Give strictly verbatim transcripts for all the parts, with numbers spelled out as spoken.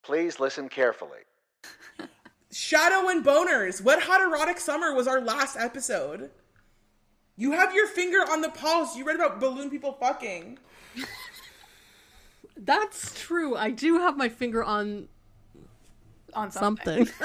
Please listen carefully. Shadow and Boners. What Hot Erotic Summer was our last episode. You have your finger on the pulse. You read about balloon people fucking. That's true. I do have my finger on on something. something.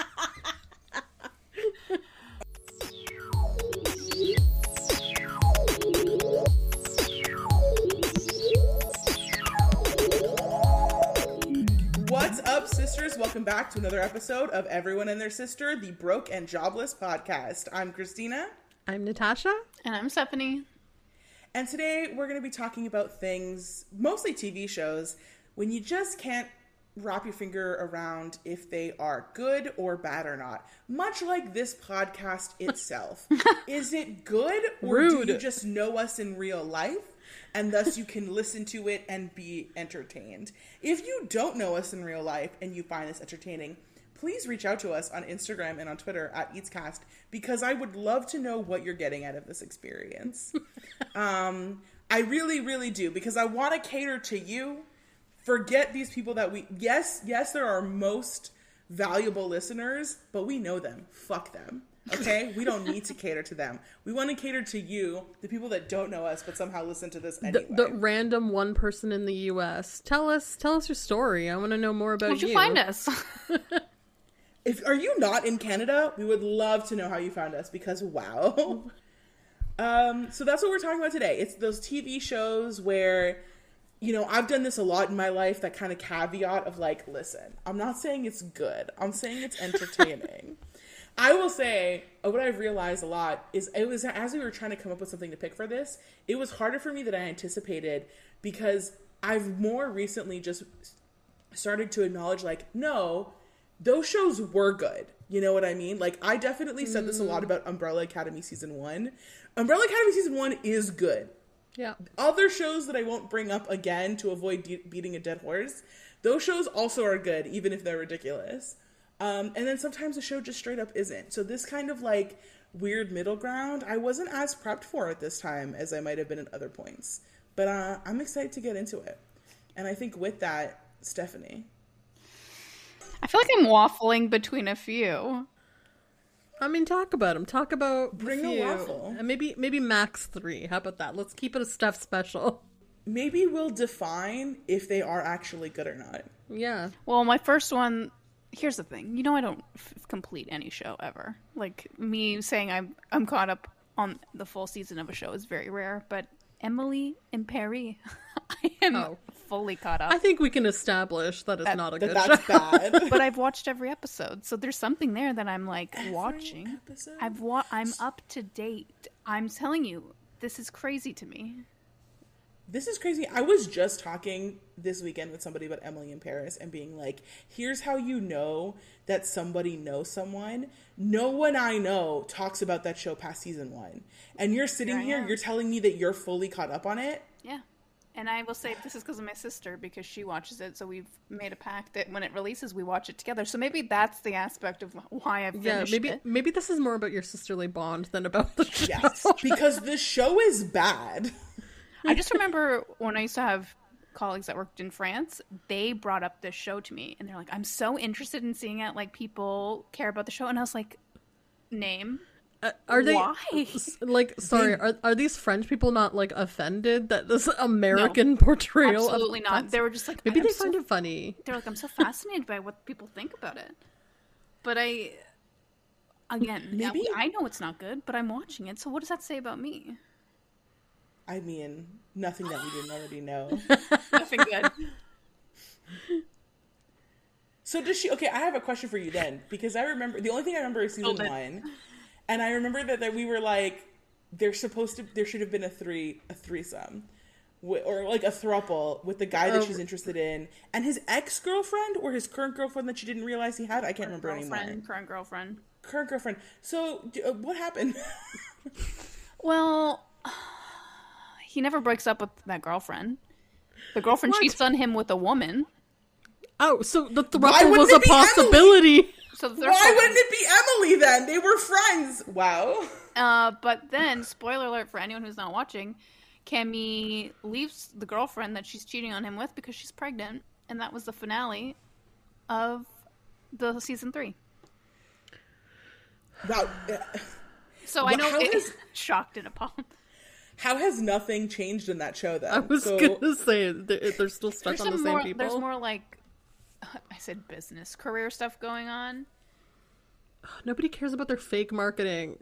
What's up, sisters? Welcome back to another episode of Everyone and Their Sister, the Broke and Jobless podcast. I'm Christina. I'm Natasha. And I'm Stephanie. And today we're going to be talking about things, mostly T V shows, when you just can't wrap your finger around if they are good or bad or not. Much like this podcast itself. Is it good, or Rude. do you just know us in real life? And thus you can listen to it and be entertained. If you don't know us in real life and you find this entertaining, please reach out to us on Instagram and on Twitter at EatsCast, because I would love to know what you're getting out of this experience. um, I really, really do, because I want to cater to you. Forget these people that we... Yes, yes, they're our most valuable listeners, but we know them. Fuck them. Okay? We don't need to cater to them. We want to cater to you, the people that don't know us but somehow listen to this anyway. The, the random one person in the U S. Tell us, tell us your story. I want to know more about How'd you. you find us? If are you not in Canada, we would love to know how you found us, because wow. um, so that's what we're talking about today. It's those T V shows where, you know, I've done this a lot in my life, that kind of caveat of like, listen, I'm not saying it's good. I'm saying it's entertaining. I will say, uh, what I've realized a lot is it was, as we were trying to come up with something to pick for this, it was harder for me than I anticipated, because I've more recently just started to acknowledge, like, no, those shows were good. You know what I mean? Like, I definitely said this a lot about Umbrella Academy Season one. Umbrella Academy Season one is good. Yeah. Other shows that I won't bring up again to avoid de- beating a dead horse, those shows also are good, even if they're ridiculous. Um, and then sometimes the show just straight up isn't. So this kind of like weird middle ground, I wasn't as prepped for it this time as I might have been at other points. But uh, I'm excited to get into it. And I think with that, Stephanie. I feel like I'm waffling between a few. I mean, talk about them. Talk about Bring a a few. waffle. And maybe maybe max three. How about that? Let's keep it a Steph special. Maybe we'll define if they are actually good or not. Yeah. Well, my first one, here's the thing. You know, I don't f- complete any show ever. Like, me saying I'm I'm caught up on the full season of a show is very rare. But Emily in Paris, I am Oh. fully caught up. I think we can establish that it's That- not a That good that's show. bad. But I've watched every episode, so there's something there that I'm like Every watching. episode? I've wa- I'm up to date. I'm telling you, this is crazy to me. This is crazy. I was just talking this weekend with somebody about Emily in Paris and being like, here's how you know that somebody knows someone. No one I know talks about that show past season one. And you're sitting Here I here, am. you're telling me that you're fully caught up on it? Yeah. And I will say this is because of my sister, because she watches it, so we've made a pact that when it releases, we watch it together. So maybe that's the aspect of why I've Yeah, finished maybe it. maybe this is more about your sisterly bond than about the show. Yes. Because the show is bad. I just remember when I used to have colleagues that worked in France, they brought up this show to me, and they're like, I'm so interested in seeing it. Like, people care about the show. And I was like, name? Uh, are they Why? like sorry? Are are these French people not like offended that this American portrayal? Absolutely of not. They were just like, maybe I'm they so find it funny. They're like, I'm so fascinated by what people think about it. But I, again, Maybe- I know it's not good, but I'm watching it. So what does that say about me? I mean, nothing that we didn't already know. Nothing good. So does she? Okay, I have a question for you then, because I remember the only thing I remember is season Hold it. one, and I remember that, that we were like, there's supposed to, there should have been a three, a threesome, wi- or like a throuple with the guy that Oh. she's interested in, and his ex girlfriend or his current girlfriend that she didn't realize he had. I can't remember anymore. Girlfriend, current girlfriend. Current girlfriend. So d- uh, what happened? Well, he never breaks up with that girlfriend. The girlfriend What? cheats on him with a woman. Oh, so the Why throuple wouldn't was a it be Emily? possibility. So they're Why wouldn't it be Emily then? They were friends. Wow. Uh, but then, spoiler alert for anyone who's not watching, Cammy leaves the girlfriend that she's cheating on him with because she's pregnant, and that was the finale. of the season three. Wow. So I Well, know how it has- shocked and appalled. How has nothing changed in that show then? I was So- gonna say they're, they're still stuck There's on the some same more. people. There's more like I said, business career stuff going on. Nobody cares about their fake marketing.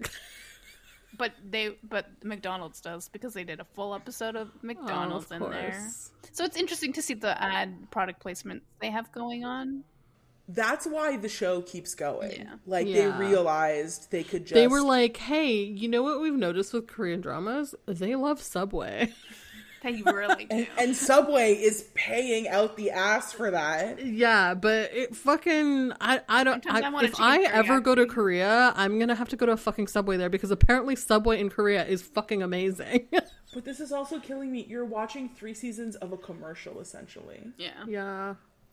But they, but McDonald's does because they did a full episode of McDonald's Oh, of in there. course. So it's interesting to see the ad product placement they have going on. That's why the show keeps going. Yeah. Like Yeah. they realized they could just They were like, "Hey, you know what we've noticed with Korean dramas? They love Subway." They really do. and, and Subway is paying out the ass for that. Yeah, but it fucking I I don't Sometimes I I, want a if chicken I teriyaki. ever go to Korea, I'm gonna have to go to a fucking Subway there because apparently Subway in Korea is fucking amazing. But this is also killing me. You're watching three seasons of a commercial, essentially. Yeah. Yeah.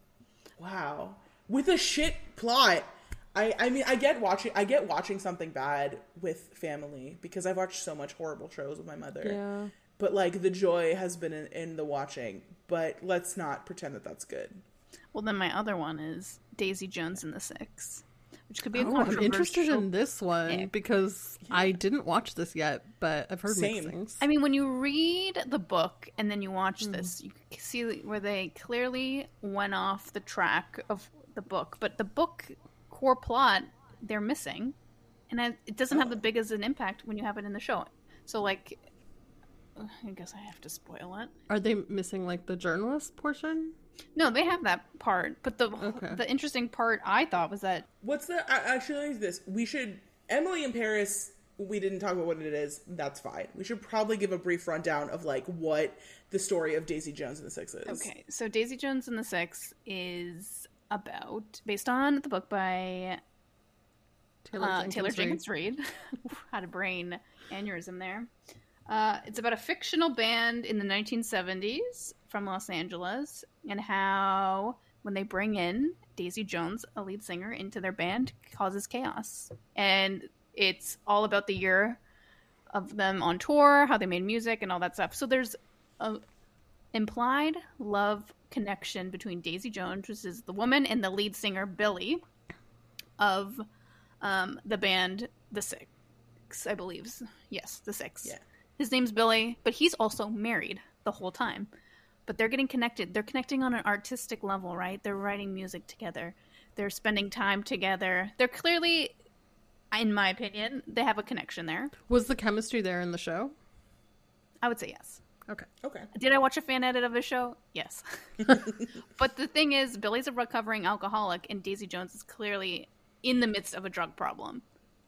Wow. With a shit plot. I, I mean, I get watching. I get watching something bad with family because I've watched so much horrible shows with my mother. Yeah. But like the joy has been in, in the watching. But let's not pretend that that's good. Well, then my other one is Daisy Jones and the Six, which could be a Oh, I'm controversial. interested in this one pick. because I didn't watch this yet, but I've heard Same. mixed things. I mean, when you read the book and then you watch this, you can see where they clearly went off the track of the book. But the book core plot they're missing, and it it doesn't have the big as an impact when you have it in the show. So, like, I guess I have to spoil it. Are they missing like the journalist portion? No, they have that part, but the Okay. the interesting part I thought was that What's the I- actually this? We should Emily in Paris. We didn't talk about what it is. That's fine. We should probably give a brief rundown of like what the story of Daisy Jones and the Six is. okay, so Daisy Jones and the Six is about based on the book by Taylor uh, Jenkins Taylor Reid. Jenkins Reid. Had a brain aneurysm there. Uh, it's about a fictional band in the nineteen seventies from Los Angeles and how when they bring in Daisy Jones, a lead singer, into their band, causes chaos. And it's all about the year of them on tour, how they made music and all that stuff. So there's a implied love connection between Daisy Jones, which is the woman, and the lead singer, Billy, of um, the band The Six, I believe. Yes, The Six. Yeah. His name's Billy, but he's also married the whole time. But they're getting connected. They're connecting on an artistic level, right? They're writing music together. They're spending time together. They're clearly, in my opinion, they have a connection there. Was the chemistry there in the show? I would say yes. Okay. Okay. Did I watch a fan edit of the show? Yes. But the thing is, Billy's a recovering alcoholic, and Daisy Jones is clearly in the midst of a drug problem.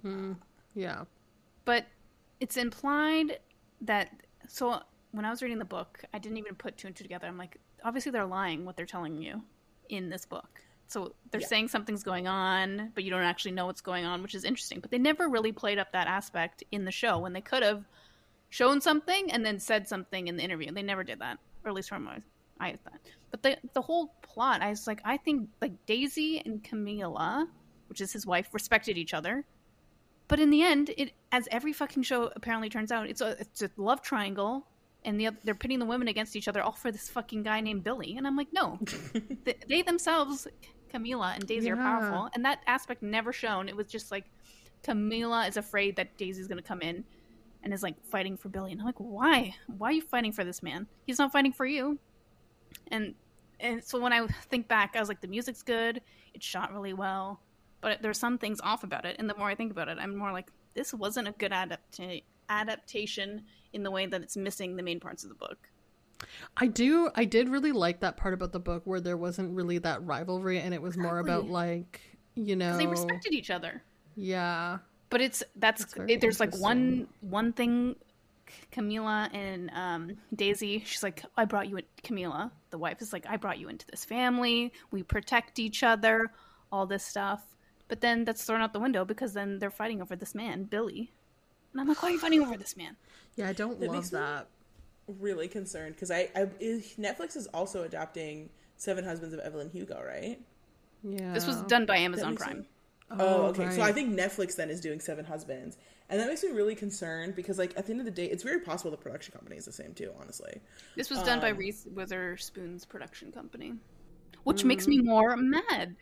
Yeah. But it's implied that, so when I was reading the book, I didn't even put two and two together. I'm like, obviously they're lying what they're telling you in this book. So they're Yeah. saying something's going on, but you don't actually know what's going on, which is interesting. But they never really played up that aspect in the show when they could have shown something and then said something in the interview. They never did that, or at least from what I thought. But the the whole plot, I was like, I think like Daisy and Camila, which is his wife, respected each other. But in the end, it as every fucking show apparently turns out, it's a it's a love triangle, and the, they're pitting the women against each other all for this fucking guy named Billy. And I'm like, no, they, they themselves, Camila and Daisy, are Yeah. powerful, and that aspect never shown. It was just like Camila is afraid that Daisy's going to come in and is like fighting for Billy, and I'm like, why? Why are you fighting for this man? He's not fighting for you. And and so when I think back, I was like, the music's good, it's shot really well. But there's some things off about it, and the more I think about it, I'm more like, this wasn't a good adapta- adaptation in the way that it's missing the main parts of the book. I do. I did really like that part about the book where there wasn't really that rivalry, and it was more about Exactly. like, you know, 'Cause they respected each other. Yeah. But it's that's, That's very it, there's like one interesting. one thing. Camila and um, Daisy, she's like, I brought you in. Camila, the wife, is like, I brought you into this family. We protect each other, all this stuff. But then that's thrown out the window because then they're fighting over this man, Billy. And I'm like, why are you fighting over this man? Yeah, I don't That love makes me- that. Really concerned because I, I Netflix is also adapting Seven Husbands of Evelyn Hugo, right? Yeah. This was done by Amazon makes Prime. sense. Oh, okay. right. So I think Netflix then is doing Seven Husbands, and that makes me really concerned because, like, at the end of the day, it's very possible the production company is the same too. Honestly, This was done by Um, Reese Witherspoon's production company, which makes me more mad.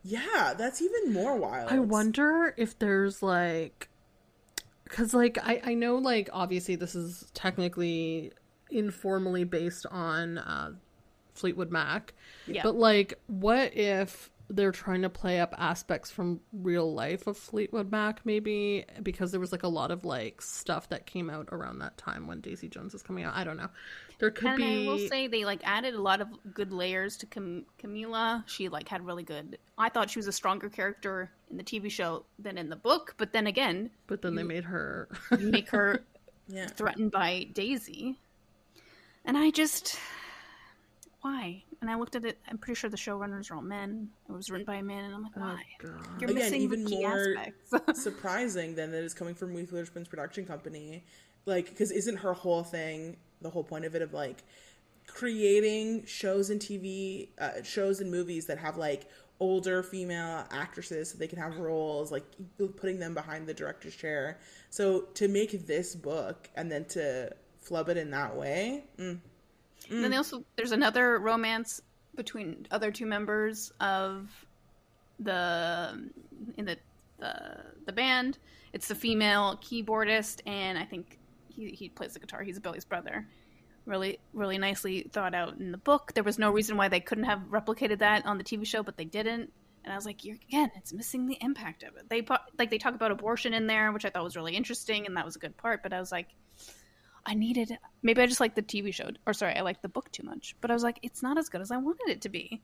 Yeah, that's even more wild. I wonder if there's like, because like I I know like obviously this is technically informally based on uh, Fleetwood Mac, Yeah. but like what if they're trying to play up aspects from real life of Fleetwood Mac, maybe, because there was like a lot of like stuff that came out around that time when Daisy Jones was coming out. I don't know. There could and be. I will say they like added a lot of good layers to Cam- Camila. She like had really good. I thought she was a stronger character in the T V show than in the book. But then again, But then they made her. you make her Yeah. threatened by Daisy, and I just why? And I looked at it. I'm pretty sure the showrunners are all men. It was written by a man, and I'm like, why? Oh, God. You're Again, missing even the key more aspects. surprising than that it's coming from Reese Witherspoon's production company. Like, because isn't her whole thing, the whole point of it, of like creating shows and T V, uh, shows and movies that have like older female actresses so they can have roles, like putting them behind the director's chair. So to make this book and then to flub it in that way. Mm. And then they also there's another romance between other two members of the in the the the band. It's the female keyboardist, and I think he he plays the guitar. He's Billy's brother. Really, really nicely thought out in the book. There was no reason why they couldn't have replicated that on the T V show, but they didn't. And I was like, You're, again, it's missing the impact of it. They like they talk about abortion in there, which I thought was really interesting, and that was a good part. But I was like, I needed. Maybe I just liked the T V show, or sorry, I liked the book too much. But I was like, it's not as good as I wanted it to be.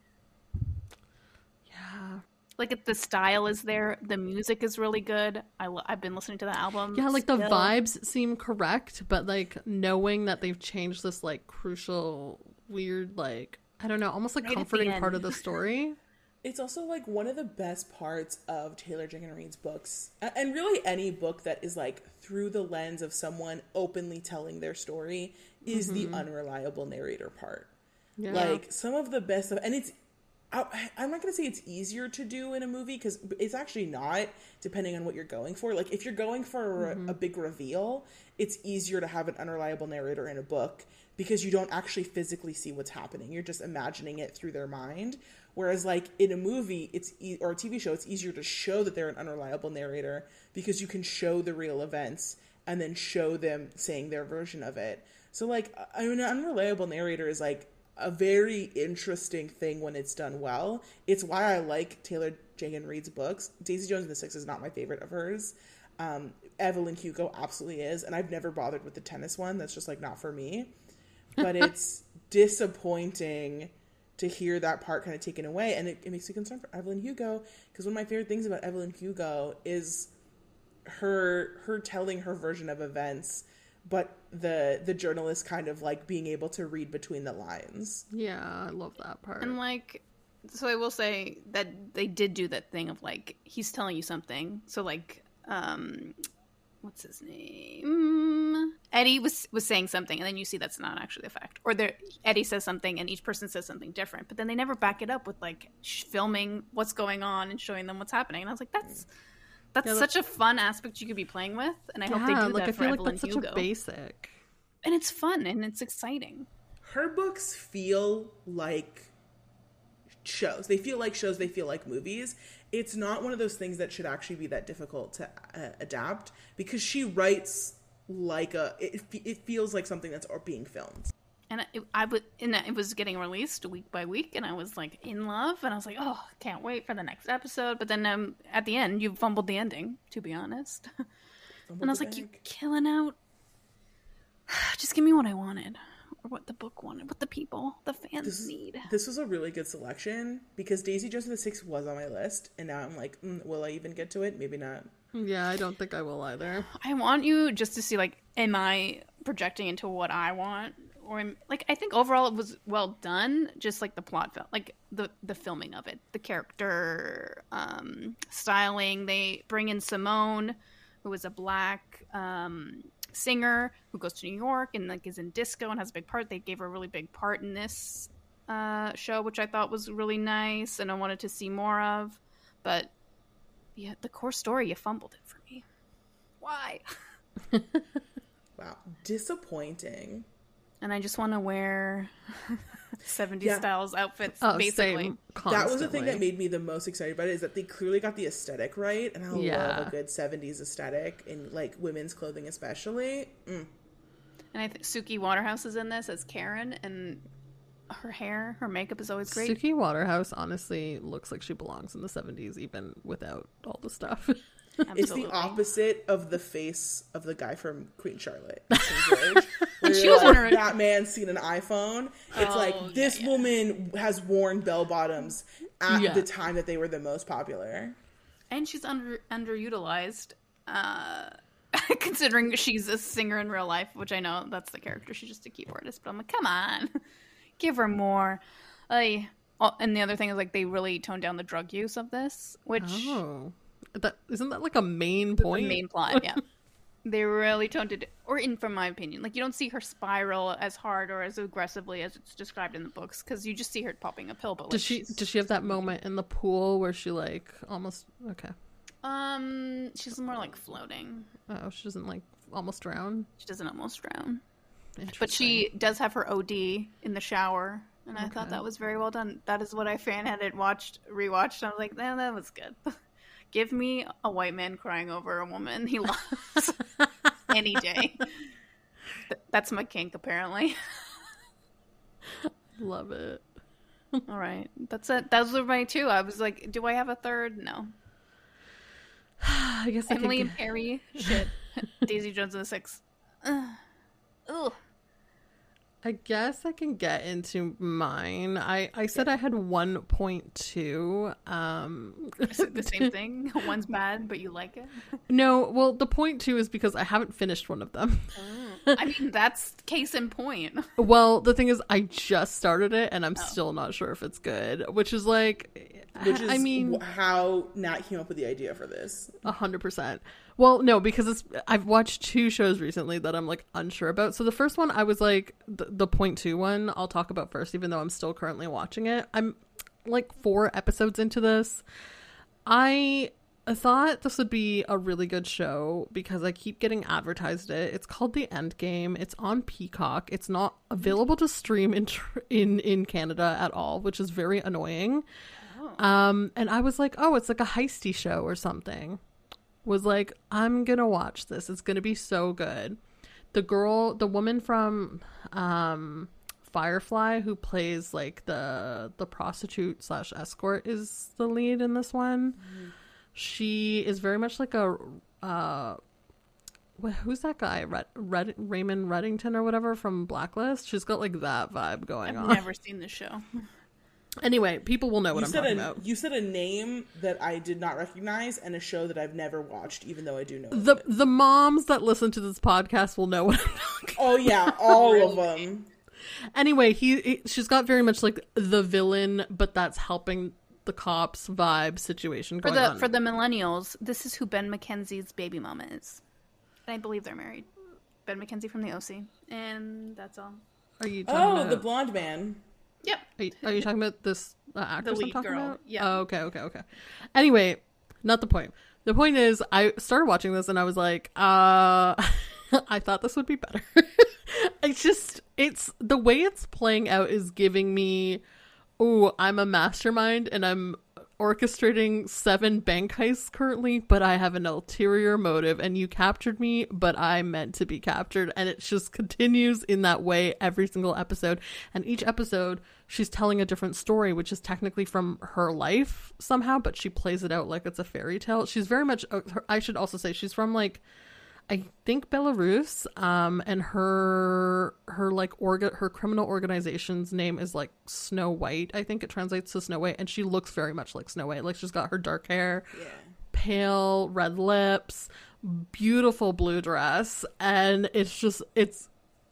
Yeah. Like if the style is there, the music is really good. I lo- I've been listening to the album. Yeah, like the still. vibes seem correct, but like knowing that they've changed this like crucial, weird, like I don't know, almost like Right at the comforting part end. of the story. It's also like one of the best parts of Taylor Jenkins Reid's books, a- and really any book that is like through the lens of someone openly telling their story, is the unreliable narrator part. Yeah. Like some of the best of, and it's, I, I'm not going to say it's easier to do in a movie, because it's actually not, depending on what you're going for. Like if you're going for a, a big reveal, it's easier to have an unreliable narrator in a book because you don't actually physically see what's happening. You're just imagining it through their mind. Whereas like in a movie, it's e- or a T V show, it's easier to show that they're an unreliable narrator because you can show the real events and then show them saying their version of it. So like, I mean, an unreliable narrator is like a very interesting thing when it's done well. It's why I like Taylor Jenkins Reid's books. Daisy Jones and the Six is not my favorite of hers. Um, Evelyn Hugo absolutely is, and I've never bothered with the tennis one. That's just like not for me. But it's disappointing to hear that part kind of taken away, and it, it makes me concerned for Evelyn Hugo, because one of my favorite things about Evelyn Hugo is her her telling her version of events, but the the journalist kind of like being able to read between the lines. Yeah, I love that part. And like, so I will say that they did do that thing of like he's telling you something. So like, um, what's his name? Eddie was was saying something, and then you see that's not actually a fact. Or there, Eddie says something, and each person says something different. But then they never back it up with like sh- filming what's going on and showing them what's happening. And I was like, that's that's Yeah, such a fun aspect you could be playing with, and I hope they yeah, do like that I for feel like Evelyn that's such Hugo. a basic. And it's fun and it's exciting. Her books feel like shows. They feel like shows. They feel like movies. It's not one of those things that should actually be that difficult to uh, adapt, because she writes like a, it, it feels like something that's being filmed. And it, I would, and it was getting released week by week, and I was like in love, and I was like, oh, can't wait for the next episode. But then um, at the end, you fumbled the ending, to be honest. And I was like, you're killing out. Just give me what I wanted, or what the book wanted, what the people, the fans This, need. this was a really good selection, because Daisy Jones and the Six was on my list, and now I'm like, mm, will I even get to it? Maybe not. Yeah, I don't think I will either. I want you just to see, like, am I projecting into what I want? Or, am, like, I think overall it was well done, just like the plot felt, like the, the filming of it, the character um, styling. They bring in Simone, who is a black um, singer who goes to New York and, like, is in disco and has a big part. They gave her a really big part in this uh, show, which I thought was really nice and I wanted to see more of. But, yeah, the core story, you fumbled it for me. Why? Wow. Disappointing. And I just want to wear seventies Yeah. styles outfits, Oh, basically. same. That was the thing Constantly. that made me the most excited about it, is that they clearly got the aesthetic right, and I Yeah. love a good seventies aesthetic in like women's clothing, especially. Mm. And I think Suki Waterhouse is in this as Karen, and her hair, her makeup is always great. Suki Waterhouse honestly looks like she belongs in the seventies, even without all the stuff. It's Absolutely. the opposite of the face of the guy from Queen Charlotte. King George, where she you're was like, on her- that man's seen an iPhone. It's Oh, like, this yeah, yeah. woman has worn bell bottoms at Yeah. the time that they were the most popular. And she's under underutilized, uh, considering she's a singer in real life, which I know that's the character. She's just a keyboardist, but I'm like, come on, give her more. I oh, and the other thing is like they really toned down the drug use of this, which Oh, that isn't that like a main the point? main plot, yeah. They really toned it, or in from my opinion, like you don't see her spiral as hard or as aggressively as it's described in the books, because you just see her popping a pill. But like, Does she? she's- Does she have that moment in the pool where she like almost? Okay. Um, she's more like floating. Oh, she doesn't like almost drown. She doesn't almost drown. But Interesting. she does have her O D in the shower, and I thought Okay. that was very well done. That is what I fan had it watched, rewatched. And I was like, "Man, that was good." Give me a white man crying over a woman he loves any day. Th- That's my kink, apparently. love it. All right, that's it. Those were my two. I was like, "Do I have a third?" No. I guess I Emily could... and Perry. Shit. Daisy Jones and the Six. Ugh. Ugh. I guess I can get into mine. I, I said I had one point two. Um, Is it the same thing? One's bad, but you like it? no, well, the point two is because I haven't finished one of them. I mean, that's case in point. Well, the thing is, I just started it and I'm Oh. still not sure if it's good, which is like, Which is I mean, wh- how Nat came up with the idea for this. a hundred percent. Well, no, because it's, I've watched two shows recently that I'm like unsure about. So the first one, I was like, the, the point two one, I'll talk about first, even though I'm still currently watching it. I'm like four episodes into this. I thought this would be a really good show because I keep getting advertised it. It's called The End Game. It's on Peacock. It's not available to stream in tr- in in Canada at all, which is very annoying. Um, and I was like, oh, it's like a heisty show or something. Was like, I'm gonna watch this. It's gonna be so good. The girl, the woman from um, Firefly who plays like the the prostitute slash escort is the lead in this one. Mm-hmm. She is very much like a uh, wh- who's that guy? Red, Red, Raymond Reddington or whatever from Blacklist. She's got like that vibe going I've on. never seen this show. Anyway, people will know what You I'm said talking a about. you said a name that I did not recognize and a show that I've never watched, even though I do know. of The it. the moms that listen to this podcast will know what I'm talking. Oh yeah, all of them. Anyway, he, he she's got very much like the villain, but that's helping the cops vibe situation For going the on. for the millennials, this is who Ben McKenzie's baby mama is. And I believe they're married. Ben McKenzie from the O C. And that's all. Are you talking Oh, about? the blonde man. Yep. Are you, are you talking about this uh, actress lead I'm talking girl, about? yeah. Oh, okay, okay, okay. Anyway, not the point. The point is, I started watching this and I was like, uh, I thought this would be better. It's just, it's the way it's playing out is giving me, oh, I'm a mastermind and I'm orchestrating seven bank heists currently, but I have an ulterior motive and you captured me, but I meant to be captured. And it just continues in that way every single episode. And each episode, she's telling a different story, which is technically from her life somehow, but she plays it out like it's a fairy tale. She's very much, uh, her, I should also say, she's from like, I think Belarus, um, and her her like orga, her criminal organization's name is like Snow White. I think it translates to Snow White, and she looks very much like Snow White. Like she's got her dark hair, Yeah. pale red lips, beautiful blue dress, and it's just it's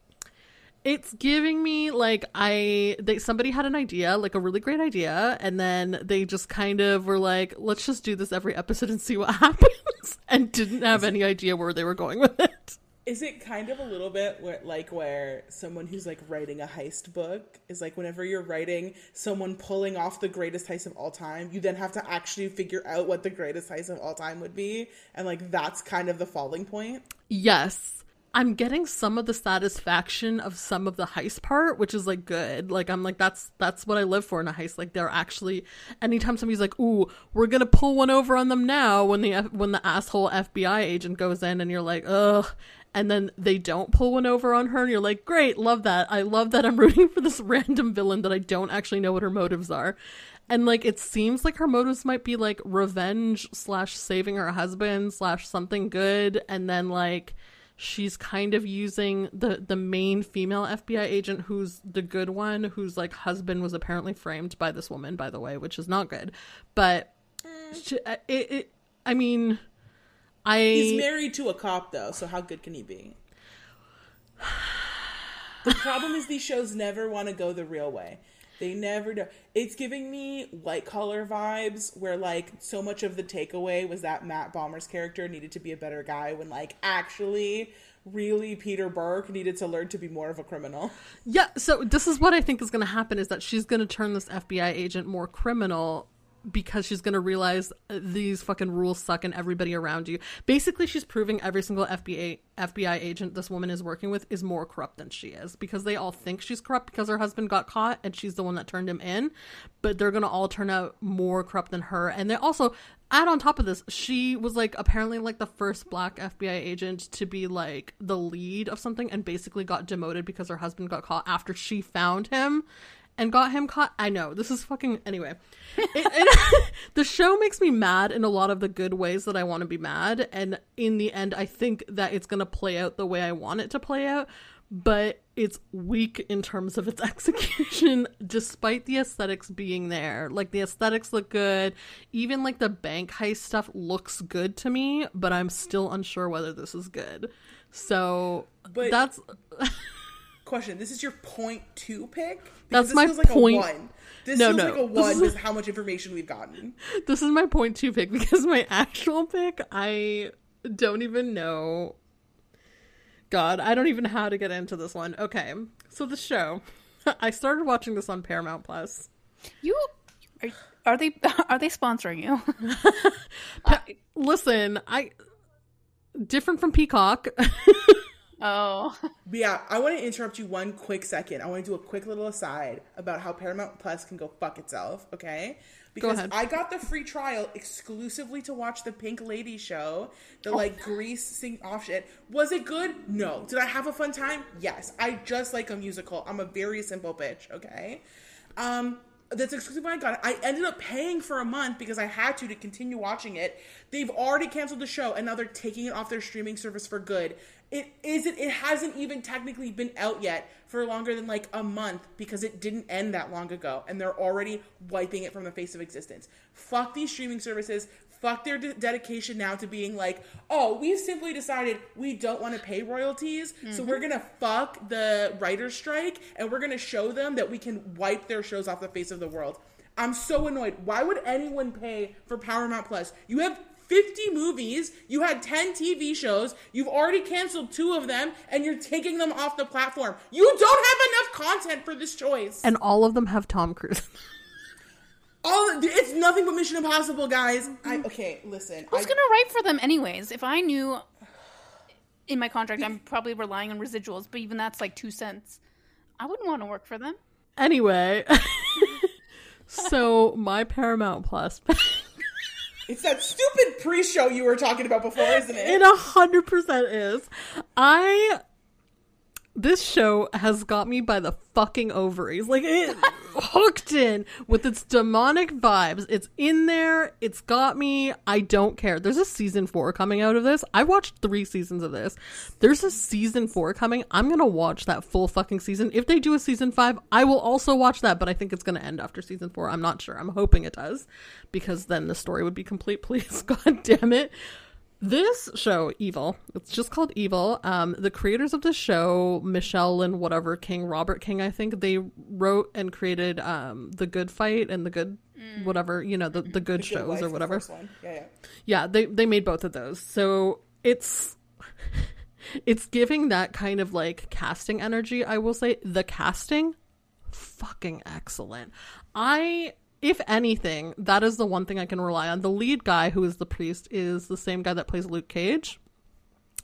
it's giving me like I they somebody had an idea, like a really great idea, and then they just kind of were like, let's just do this every episode and see what happens, and didn't have any idea where they were going with it. Is it kind of a little bit where, like where someone who's like writing a heist book is like whenever you're writing someone pulling off the greatest heist of all time, you then have to actually figure out what the greatest heist of all time would be, and like that's kind of the falling point. Yes. I'm getting some of the satisfaction of some of the heist part, which is like good. Like I'm like, that's that's what I live for in a heist. Like they're actually, anytime somebody's like, ooh, we're gonna pull one over on them now, when the when the asshole F B I agent goes in and you're like, ugh, and then they don't pull one over on her and you're like, great, love that. I love that I'm rooting for this random villain that I don't actually know what her motives are. And like it seems like her motives might be like revenge slash saving her husband slash something good, and then like she's kind of using the the main female F B I agent, who's the good one, whose like husband was apparently framed by this woman, by the way, which is not good. But she, it, it, I mean, I he's married to a cop though, so how good can he be? The problem is these shows never want to go the real way. They never do. It's giving me White Collar vibes, where like so much of the takeaway was that Matt Bomer's character needed to be a better guy, when like actually really Peter Burke needed to learn to be more of a criminal. Yeah, so this is what I think is going to happen, is that she's going to turn this F B I agent more criminal, because she's going to realize these fucking rules suck and everybody around you. Basically, she's proving every single F B I F B I agent this woman is working with is more corrupt than she is, because they all think she's corrupt because her husband got caught and she's the one that turned him in, but they're going to all turn out more corrupt than her. And they also add on top of this, she was like apparently like the first black F B I agent to be like the lead of something, and basically got demoted because her husband got caught after she found him and got him caught. I know, this is fucking... Anyway. It, it, the show makes me mad in a lot of the good ways that I want to be mad. And in the end, I think that it's going to play out the way I want it to play out. But it's weak in terms of its execution, despite the aesthetics being there. Like, the aesthetics look good. Even, like, the bank heist stuff looks good to me. But I'm still unsure whether this is good. So, but- that's... Question, this is your point two pick? That's Because this my feels like point. A one. This No, feels no. like a This one is- with how much information we've gotten. This is my point two pick, because my actual pick, I don't even know. God, I don't even know how to get into this one. Okay, so the show. I started watching this on Paramount Plus. You are, are they are they sponsoring you? Pa- Listen, I different from Peacock. Oh. But yeah, I want to interrupt you one quick second. I want to do a quick little aside about how Paramount Plus can go fuck itself, okay? Because ahead. I got the free trial exclusively to watch the Pink Lady show, the like Grease sing off shit. Was it good? No. Did I have a fun time? Yes. I just like a musical. I'm a very simple bitch, okay? Um... That's exclusive when I got it. I ended up paying for a month because I had to to continue watching it. They've already canceled the show, and now they're taking it off their streaming service for good. It isn't. It hasn't even technically been out yet for longer than like a month, because it didn't end that long ago, and they're already wiping it from the face of existence. Fuck these streaming services. Fuck their de- dedication now to being like, oh, we've simply decided we don't want to pay royalties, mm-hmm. so we're going to fuck the writer's strike, and we're going to show them that we can wipe their shows off the face of the world. I'm so annoyed. Why would anyone pay for Paramount Plus? You have fifty movies, you had ten T V shows, you've already canceled two of them, and you're taking them off the platform. You don't have enough content for this choice. And all of them have Tom Cruise. All it's nothing but Mission Impossible, guys. I, okay, listen. Who's I, gonna write for them anyways? If I knew in my contract, I'm probably relying on residuals, but even that's like two cents. I wouldn't want to work for them. Anyway, so my Paramount Plus. It's that stupid pre-show you were talking about before, isn't it? It a hundred percent is. I. This show has got me by the fucking ovaries. Like, it hooked in with its demonic vibes. It's in there. It's got me. I don't care. There's a season four coming out of this. I watched three seasons of this. There's a season four coming. I'm going to watch that full fucking season. If they do a season five, I will also watch that, but I think it's going to end after season four. I'm not sure. I'm hoping it does, because then the story would be complete. Please, God damn it. This show, Evil, it's just called Evil. Um, the creators of this show, Michelle and whatever King, Robert King, I think, they wrote and created um, The Good Fight and The Good, mm. whatever, you know, the, the good the shows good life, or whatever. The first one. Yeah, yeah. Yeah, they, they made both of those. So it's, it's giving that kind of like casting energy, I will say. The casting, fucking excellent. I... If anything, that is the one thing I can rely on. The lead guy, who is the priest, is the same guy that plays Luke Cage.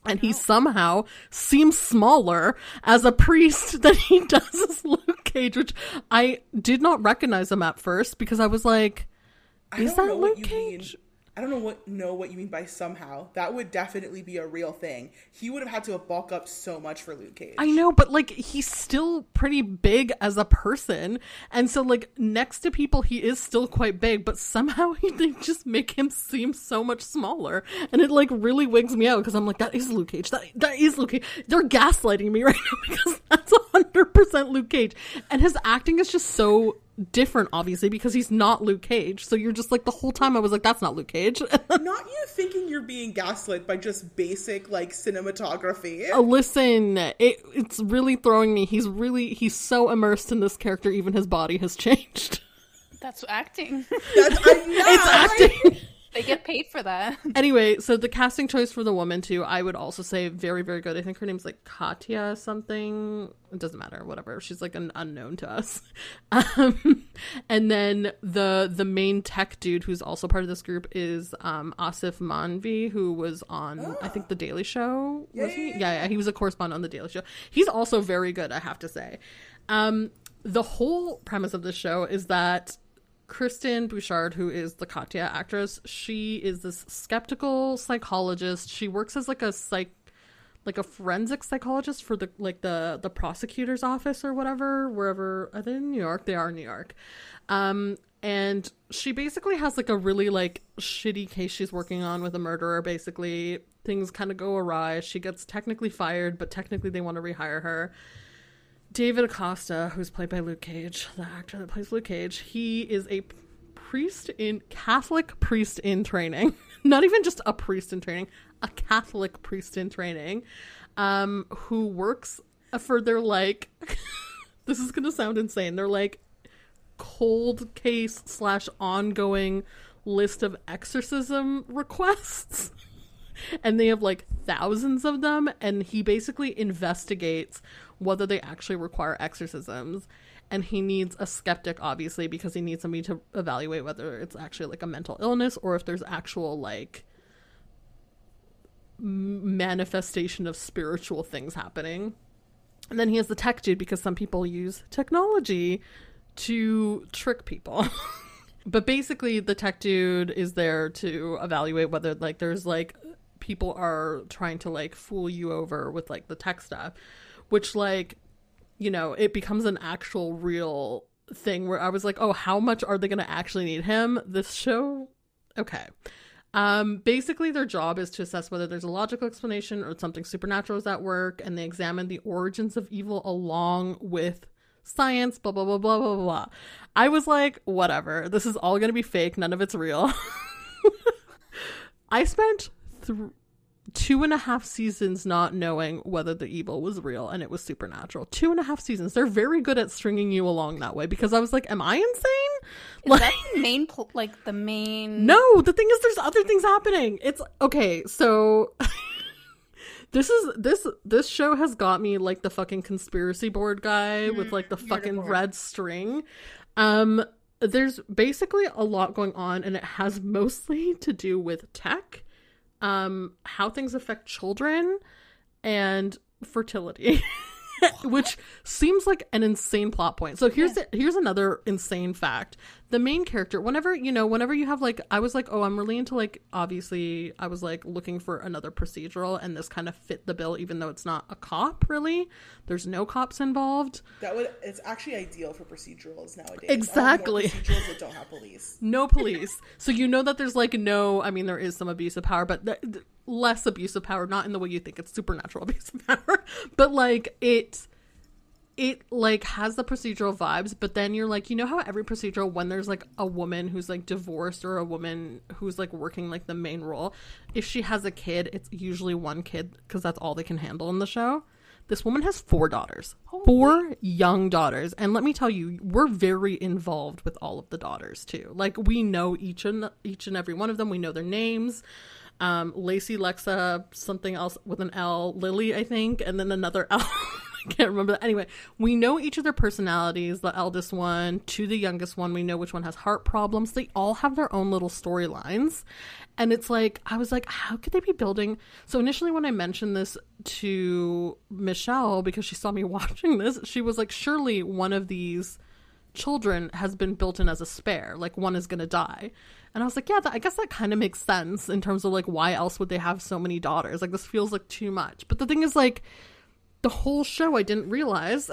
And he somehow seems smaller as a priest than he does as Luke Cage, which I did not recognize him at first because I was like, is that Luke Cage? Mean. I don't know what know what you mean by somehow. That would definitely be a real thing. He would have had to have bulked up so much for Luke Cage. I know, but like he's still pretty big as a person. And so like next to people he is still quite big, but somehow he, they just make him seem so much smaller. And it like really wigs me out because I'm like, that is Luke Cage. That, that is Luke Cage. They're gaslighting me right now because that's one hundred percent Luke Cage. And his acting is just so different, obviously, because he's not Luke Cage. So you're just like, the whole time I was like, that's not Luke Cage. Not you thinking you're being gaslit by just basic like cinematography. Uh, listen, it, it's really throwing me. He's really he's so immersed in this character, even his body has changed. That's acting. That's I, yeah, it's acting. They get paid for that. Anyway, so the casting choice for the woman too, I would also say very, very good. I think her name's like Katya something. It doesn't matter, whatever. She's like an unknown to us. Um, and then the the main tech dude who's also part of this group is um, Asif Manvi, who was on oh. I think The Daily Show. Was yeah, he? Yeah, yeah, yeah, he was a correspondent on The Daily Show. He's also very good, I have to say. Um, the whole premise of this show is that Kristen Bouchard, who is the Katya actress, she is this skeptical psychologist. She works as like a psych, like a forensic psychologist for the like the the prosecutor's office or whatever, wherever. Are they in New York? They are in New York. Um, and she basically has like a really like shitty case she's working on with a murderer. Basically, things kind of go awry. She gets technically fired, but technically they want to rehire her. David Acosta, who's played by Luke Cage, the actor that plays Luke Cage, he is a priest in Catholic priest in training. Not even just a priest in training, a Catholic priest in training, um, who works for their like, this is going to sound insane. They're like cold case slash ongoing list of exorcism requests. And they have like thousands of them. And he basically investigates whether they actually require exorcisms. And he needs a skeptic, obviously, because he needs somebody to evaluate whether it's actually like a mental illness or if there's actual like manifestation of spiritual things happening. And then he has the tech dude because some people use technology to trick people. But basically the tech dude is there to evaluate whether like there's like people are trying to like fool you over with like the tech stuff, which like, you know, it becomes an actual real thing where I was like, oh, how much are they going to actually need him? This show? Okay. Um, basically their job is to assess whether there's a logical explanation or something supernatural is at work, and they examine the origins of evil along with science, blah, blah, blah, blah, blah, blah. I was like, whatever. This is all going to be fake. None of it's real. I spent th- two and a half seasons not knowing whether the evil was real and it was supernatural. Two and a half seasons. They're very good at stringing you along that way because I was like, am I insane? Is like, that the main, pl- like the main... No, the thing is there's other things happening. It's, okay, so... This is this this show has got me like the fucking conspiracy board guy mm, with like the fucking red string. Um, there's basically a lot going on, and it has mostly to do with tech, um, how things affect children, and fertility, which seems like an insane plot point. So here's yeah. the, here's another insane fact. The main character, whenever, you know, whenever you have like, I was like, oh, I'm really into like, obviously I was like looking for another procedural, and this kind of fit the bill, even though it's not a cop really. There's no cops involved. That would, it's actually ideal for procedurals nowadays. Exactly. Procedurals that don't have police. No police. So you know that there's like no, I mean, there is some abuse of power, but th- th- less abuse of power, not in the way you think it's supernatural abuse of power, but like it, it like has the procedural vibes, but then you're like, you know how every procedural, when there's like a woman who's like divorced or a woman who's like working like the main role, if she has a kid, it's usually one kid because that's all they can handle in the show. This woman has four daughters, Holy. four young daughters. And let me tell you, we're very involved with all of the daughters too. Like we know each and each and every one of them. We know their names. Um, Lacey, Lexa, something else with an L, Lily, I think, and then another L. can't remember that. Anyway, we know each of their personalities, the eldest one to the youngest one. We know which one has heart problems. They all have their own little storylines. And it's like, I was like, how could they be building? So initially when I mentioned this to Michelle, because she saw me watching this, she was like, surely one of these children has been built in as a spare. Like, one is going to die. And I was like, yeah, that, I guess that kind of makes sense in terms of like, why else would they have so many daughters? Like, this feels like too much. But the thing is, like, the whole show, I didn't realize,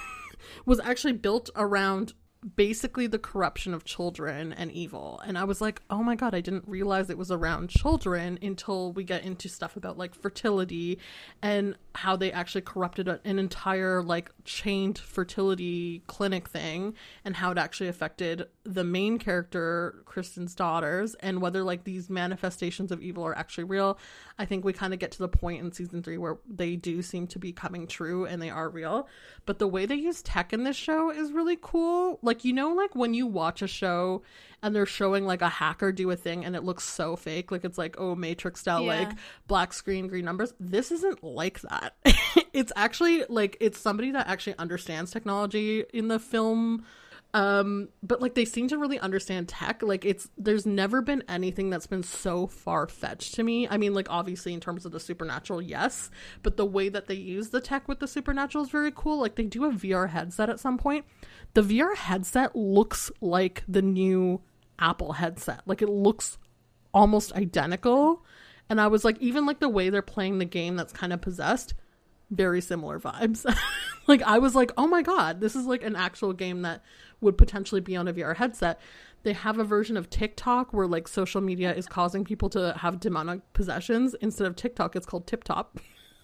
was actually built around basically the corruption of children and evil. And I was like, oh my god, I didn't realize it was around children until we get into stuff about like fertility and how they actually corrupted a, an entire like chained fertility clinic thing, and how it actually affected the main character, Kristen's daughters, and whether like these manifestations of evil are actually real. I think we kind of get to the point in season three where they do seem to be coming true and they are real. But the way they use tech in this show is really cool. Like, you know, like when you watch a show and they're showing like a hacker do a thing and it looks so fake, like it's like, oh, Matrix style, Yeah. like black screen, green numbers. This isn't like that. It's actually like, it's somebody that actually understands technology in the film. Um, but like they seem to really understand tech. Like it's, there's never been anything that's been so far-fetched to me. I mean, like obviously in terms of the supernatural, yes, but the way that they use the tech with the supernatural is very cool. Like they do a V R headset at some point. The V R headset looks like the new Apple headset. Like it looks almost identical. And I was like, even like the way they're playing the game that's kind of possessed, very similar vibes. Like I was like, oh my god, this is like an actual game that would potentially be on a V R headset. They have a version of TikTok where like social media is causing people to have demonic possessions. Instead of TikTok, it's called TipTop.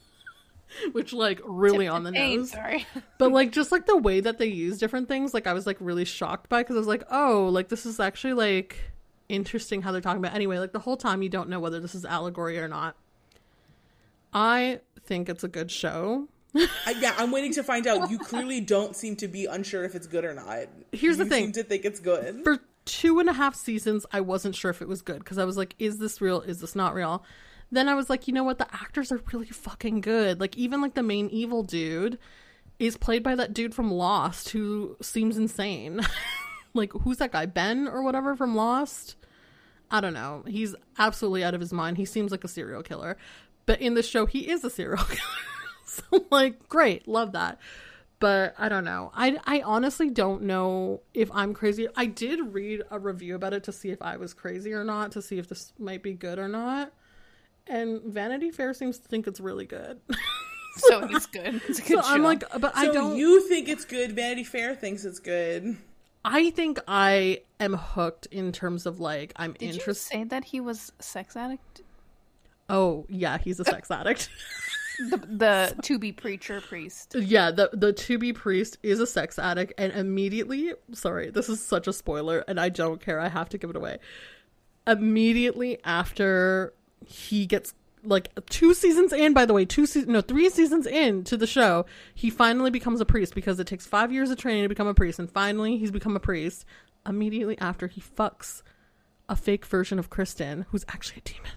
Which like really on the Hey, nose. sorry. But like just like the way that they use different things, like I was like really shocked by, because I was like, oh, like this is actually like interesting how they're talking about. Anyway, like the whole time you don't know whether this is allegory or not. I think it's a good show. I, yeah, I'm waiting to find out. You clearly don't seem to be unsure if it's good or not. Here's you the thing. seem to think it's good. For two and a half seasons, I wasn't sure if it was good, because I was like, is this real? Is this not real? Then I was like, you know what? The actors are really fucking good. Like, even like the main evil dude is played by that dude from Lost who seems insane. Like, who's that guy? Ben or whatever from Lost? I don't know. He's absolutely out of his mind. He seems like a serial killer. But in the show, he is a serial killer. So, like, great. Love that. But I don't know. I, I honestly don't know if I'm crazy. I did read a review about it to see if I was crazy or not, to see if this might be good or not. And Vanity Fair seems to think it's really good. So it's good. It's a good So show. I'm like, but I So don't. you think it's good. Vanity Fair thinks it's good. I think I am hooked in terms of like, I'm Did you interested. say that he was a sex addict? Oh, yeah, he's a sex addict. The, the to be preacher priest. Yeah, the the to be priest is a sex addict, and immediately, sorry, this is such a spoiler, and I don't care, I have to give it away. Immediately after he gets, like, two seasons in, by the way, two se- no, three seasons in to the show, he finally becomes a priest, because it takes five years of training to become a priest, and finally he's become a priest. Immediately after, he fucks a fake version of Kristen, who's actually a demon.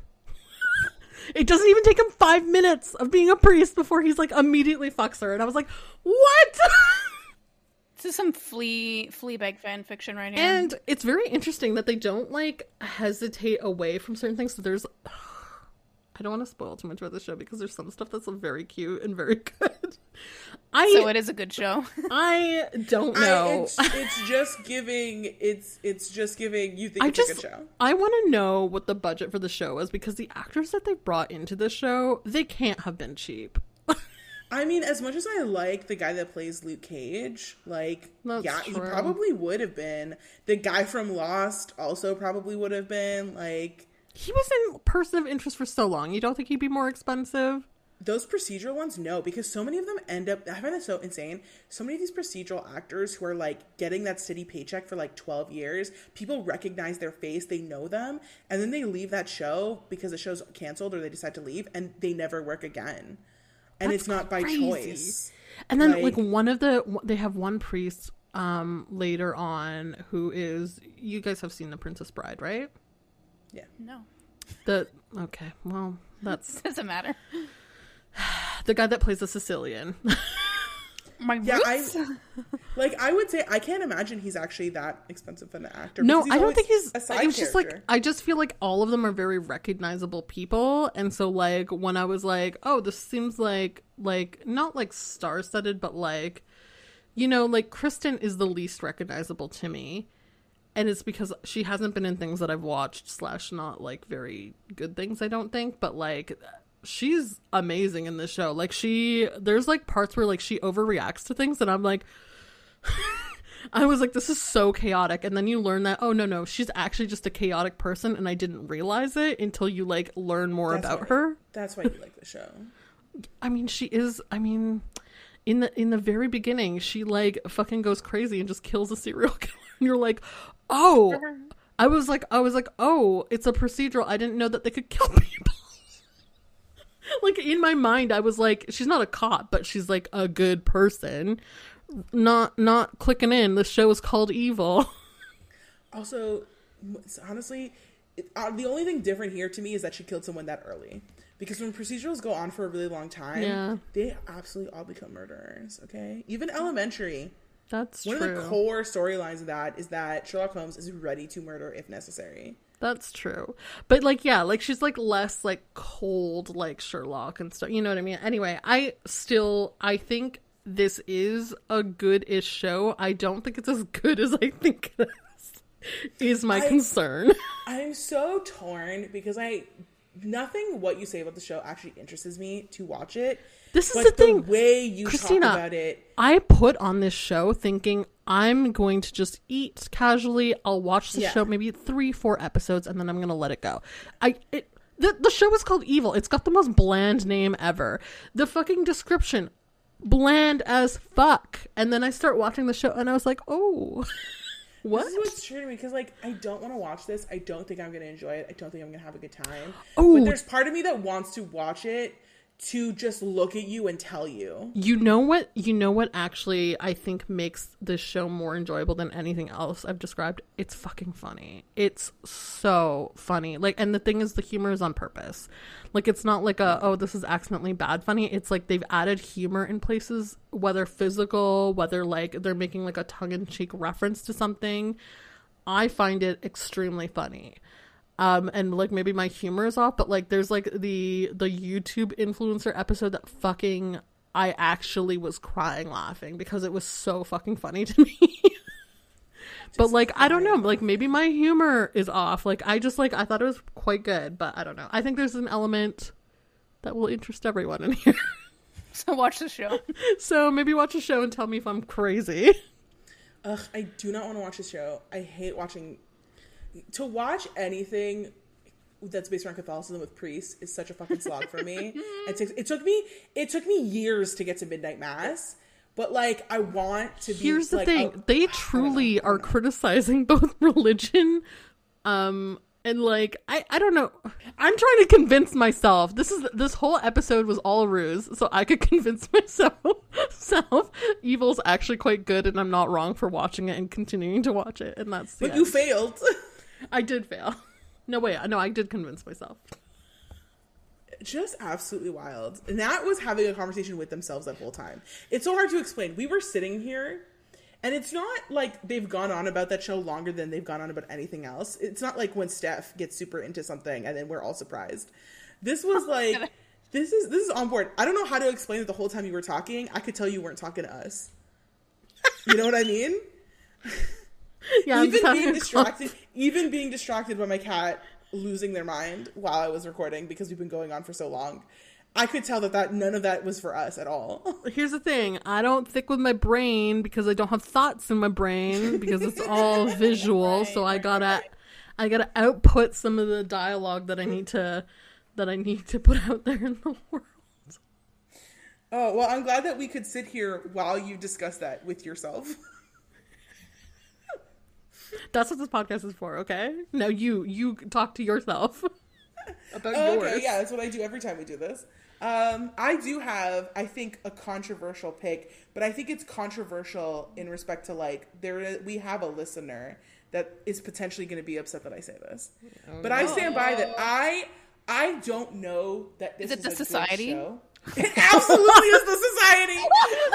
It doesn't even take him five minutes of being a priest before he's like immediately fucks her. And I was like, what? This is some flea Fleabag fan fiction right here. And it's very interesting that they don't like hesitate away from certain things. So there's, I don't want to spoil too much about the show because there's some stuff that's very cute and very good. I, so it is a good show. I don't I, know. it's, it's just giving. It's it's just giving. You think I it's just, a good show. I want to know what the budget for the show is, because the actors that they brought into the show, they can't have been cheap. I mean, as much as I like the guy that plays Luke Cage, like, That's yeah, he true. probably would have been. The guy from Lost also probably would have been. Like, He was in Person of Interest for so long. You don't think he'd be more expensive? those procedural ones, no, because so many of them end up, I find that so insane. So many of these procedural actors who are like getting that steady paycheck for like twelve years, people recognize their face, they know them, and then they leave that show because the show's canceled or they decide to leave and they never work again. And That's it's not by crazy. choice. And then, Like- like, one of the, they have one priest um, later on who is, you guys have seen The Princess Bride, right? No. The, okay, well, that's Doesn't matter. the guy that plays the Sicilian. My Yeah, roots? I like. I would say I can't imagine he's actually that expensive of an actor. No, because he's I don't always think he's. a side It was just like character. I just feel like all of them are very recognizable people, and so like when I was like, oh, this seems like like not like star-studded, but like, you know, like Kristen is the least recognizable to me, and it's because she hasn't been in things that I've watched slash not like very good things. I don't think, but like. She's amazing in this show. Like she, there's like parts where like she overreacts to things and I'm like, I was like, this is so chaotic. And then you learn that, oh no, no, she's actually just a chaotic person. And I didn't realize it until you like learn more That's about why, her. That's why you like the show. I mean, she is, I mean, in the, in the very beginning, she like fucking goes crazy and just kills a serial killer. And you're like, oh, I was like, I was like, oh, it's a procedural. I didn't know that they could kill people. Like in my mind I was like, she's not a cop, but she's like a good person. Not not clicking in. The show is called Evil. Also, honestly, it, uh, the only thing different here to me is that she killed someone that early. Because when procedurals go on for a really long time, Yeah. they absolutely all become murderers, okay? Even Elementary. That's One true. of the core storylines of that is that Sherlock Holmes is ready to murder if necessary. That's true. But like, yeah, like she's like less like cold like Sherlock and stuff. You know what I mean? Anyway, I still, I think this is a good-ish show. I don't think it's as good as I think it is, is my I, concern. I'm so torn because I, nothing what you say about the show actually interests me to watch it. This is but the thing. The way you Christina, talk about it. I put on this show thinking I'm going to just eat casually. I'll watch the Yeah. show maybe three, four episodes, and then I'm going to let it go. I it the, the show is called Evil. It's got the most bland name ever. The fucking description, bland as fuck. And then I start watching the show, and I was like, oh, what? This is what's true to me because, like, I don't want to watch this. I don't think I'm going to enjoy it. I don't think I'm going to have a good time. Oh. But there's part of me that wants to watch it to just look at you and tell you. You know what? You know what actually I think makes this show more enjoyable than anything else I've described? It's fucking funny. It's so funny. Like, and the thing is, the humor is on purpose. Like, it's not like a, oh, this is accidentally bad funny. It's like they've added humor in places, whether physical, whether like they're making like a tongue-in-cheek reference to something. I find it extremely funny. Um, and like maybe my humor is off, but like there's like the the YouTube influencer episode that fucking I actually was crying laughing because it was so fucking funny to me. But like I don't know, like maybe my humor is off. Like I just like I thought it was quite good, but I don't know. I think there's an element that will interest everyone in here. So watch the show. So maybe watch a show and tell me if I'm crazy. Ugh, I do not want to watch this show. I hate watching. To watch anything that's based around Catholicism with priests is such a fucking slog for me. It took, it took me it took me years to get to Midnight Mass, but like I want to be. Here's the like, thing: a, they truly are criticizing both religion, um, and like I, I don't know. I'm trying to convince myself this is this whole episode was all a ruse, so I could convince myself self Evil's actually quite good, and I'm not wrong for watching it and continuing to watch it. And that's But the you end. failed. I did fail. No, wait, no, I did convince myself. Just absolutely wild. And that was having a conversation with themselves that whole time. It's so hard to explain. We were sitting here, and it's not like they've gone on about that show longer than they've gone on about anything else. It's not like when Steph gets super into something and then we're all surprised. This was like, this is this is on board. I don't know how to explain it the whole time you were talking. I could tell you weren't talking to us. You know what I mean? Yeah, I'm even just having being a distracted, even being distracted by my cat losing their mind while I was recording because we've been going on for so long. I could tell that, that none of that was for us at all. Here's the thing. I don't think with my brain because I don't have thoughts in my brain because it's all visual. Right, so I right, gotta, right. I gotta output some of the dialogue that I need to, that I need to put out there in the world. Oh, well, I'm glad that we could sit here while you discuss that with yourself. That's what this podcast is for, okay? Now you, you talk to yourself about Oh, yours. okay, yeah, that's what I do every time we do this. Um, I do have, I think, a controversial pick, but I think it's controversial in respect to, like, there we have a listener that is potentially going to be upset that I say this. Oh, but I stand by that I I don't know that this Is is, it The a good Society? show. It absolutely is The Society. one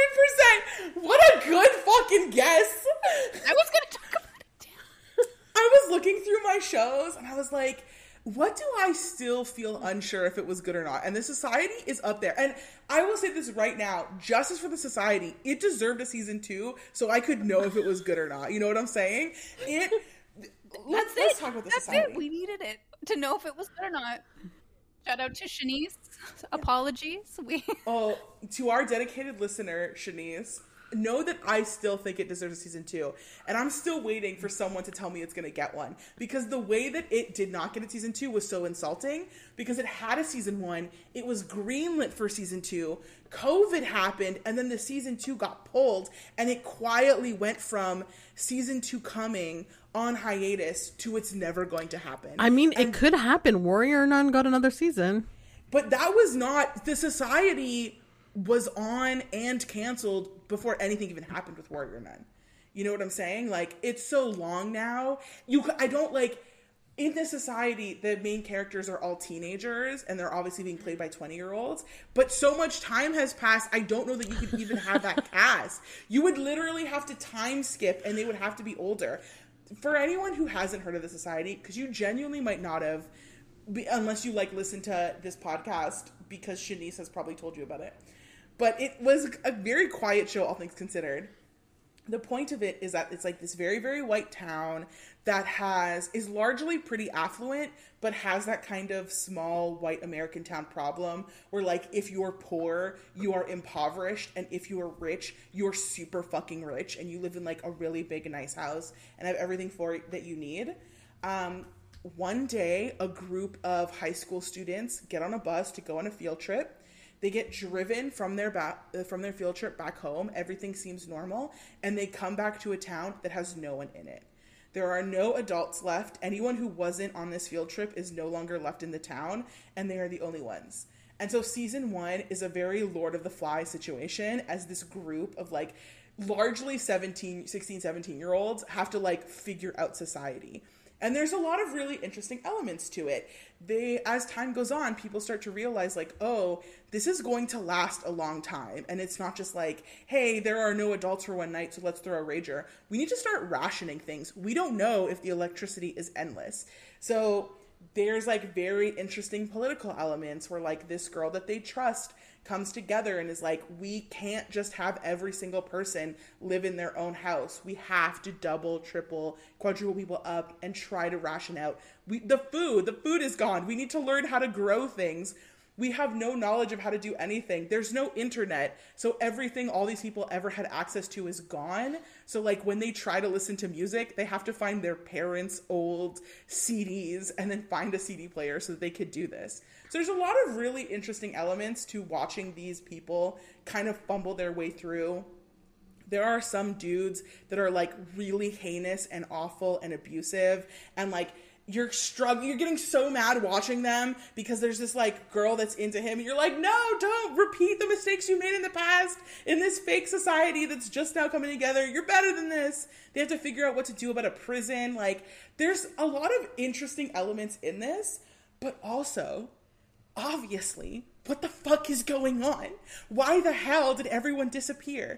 hundred percent. What a good fucking guess. I was gonna talk about it. Damn. I was looking through my shows and I was like, what do I still feel unsure if it was good or not? And The Society is up there. And I will say this right now, Justice for the Society, it deserved a season two, so I could know if it was good or not. You know what I'm saying? It. Let's, That's let's it. talk about The That's Society. it. We needed it to know if it was good or not. Shout out to Shanice. Apologies. We. Oh, to our dedicated listener, Shanice, know that I still think it deserves a season two. And I'm still waiting for someone to tell me it's going to get one. Because the way that it did not get a season two was so insulting. Because it had a season one. It was greenlit for season two. COVID happened. And then the season two got pulled. And it quietly went from season two coming on hiatus to it's never going to happen. I mean, and, it could happen. Warrior Nun got another season. But that was not... The Society was on and canceled before anything even happened with Warrior Nun. You know what I'm saying? Like, it's so long now. You, I don't like... In The Society, the main characters are all teenagers, and they're obviously being played by twenty-year-olds. But so much time has passed, I don't know that you could even have that cast. You would literally have to time skip, and they would have to be older. For anyone who hasn't heard of The Society, because you genuinely might not have, unless you, like, listen to this podcast, because Shanice has probably told you about it. But it was a very quiet show, all things considered. The point of it is that it's like this very, very white town that has, is largely pretty affluent, but has that kind of small white American town problem where, like, if you're poor, you are impoverished, and if you are rich, you're super fucking rich, and you live in, like, a really big, nice house and have everything for it that you need. Um, one day, a group of high school students get on a bus to go on a field trip. They get driven from their back, uh, from their field trip back home. Everything seems normal. And they come back to a town that has no one in it. There are no adults left. Anyone who wasn't on this field trip is no longer left in the town. And they are the only ones. And so season one is a very Lord of the Flies situation as this group of, like, largely seventeen, sixteen, seventeen year olds have to, like, figure out society. And there's a lot of really interesting elements to it. They, as time goes on, people start to realize, like, oh, this is going to last a long time. And it's not just like, hey, there are no adults for one night, so let's throw a rager. We need to start rationing things. We don't know if the electricity is endless. So there's, like, very interesting political elements where, like, this girl that they trust comes together and is like, we can't just have every single person live in their own house. We have to double, triple, quadruple people up and try to ration out. We, the food, the food is gone. We need to learn how to grow things. We have no knowledge of how to do anything. There's no internet. So everything all these people ever had access to is gone. So, like, when they try to listen to music, they have to find their parents' old C Ds and then find a C D player so that they could do this. So there's a lot of really interesting elements to watching these people kind of fumble their way through. There are some dudes that are, like, really heinous and awful and abusive, and, like, you're struggling, you're getting so mad watching them because there's this, like, girl that's into him and you're like, no, don't repeat the mistakes you made in the past in this fake society that's just now coming together. You're better than this. They have to figure out what to do about a prison. Like, there's a lot of interesting elements in this, but also, obviously, what the fuck is going on? Why the hell did everyone disappear?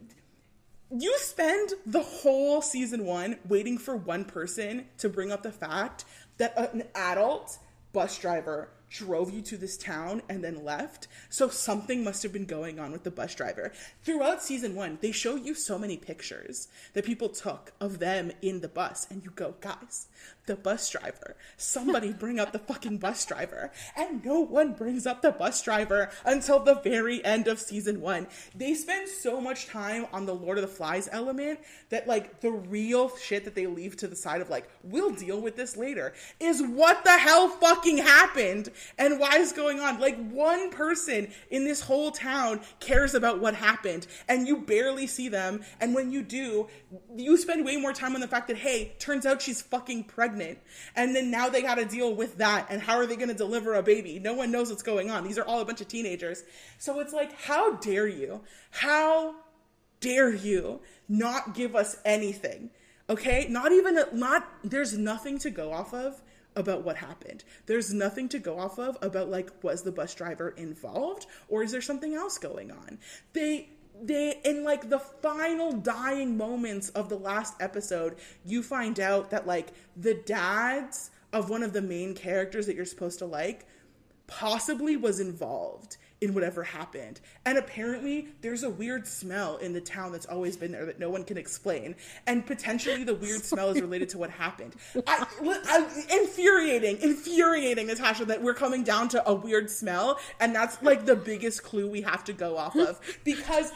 You spend the whole season one waiting for one person to bring up the fact that an adult bus driver drove you to this town and then left. So something must have been going on with the bus driver. Throughout season one, they show you so many pictures that people took of them in the bus. And you go, guys, the bus driver. Somebody bring up the fucking bus driver. And no one brings up the bus driver until the very end of season one. They spend so much time on the Lord of the Flies element that, like, the real shit that they leave to the side of, like, we'll deal with this later, is what the hell fucking happened and why is going on. Like, one person in this whole town cares about what happened, and you barely see them, and when you do, you spend way more time on the fact that, hey, turns out she's fucking pregnant, and then now they gotta deal with that, and how are they gonna deliver a baby? No one knows what's going on. These are all a bunch of teenagers. So it's like, how dare you? How dare you not give us anything? Okay? Not even, a, not, there's nothing to go off of about what happened. There's nothing to go off of about, like, was the bus driver involved or is there something else going on? They they, in like the final dying moments of the last episode, you find out that like the dads of one of the main characters that you're supposed to like possibly was involved in whatever happened. And apparently there's a weird smell in the town that's always been there that no one can explain. And potentially the weird smell is related to what happened. I, I, infuriating, infuriating, Natasha, that we're coming down to a weird smell. And that's like the biggest clue we have to go off of. Because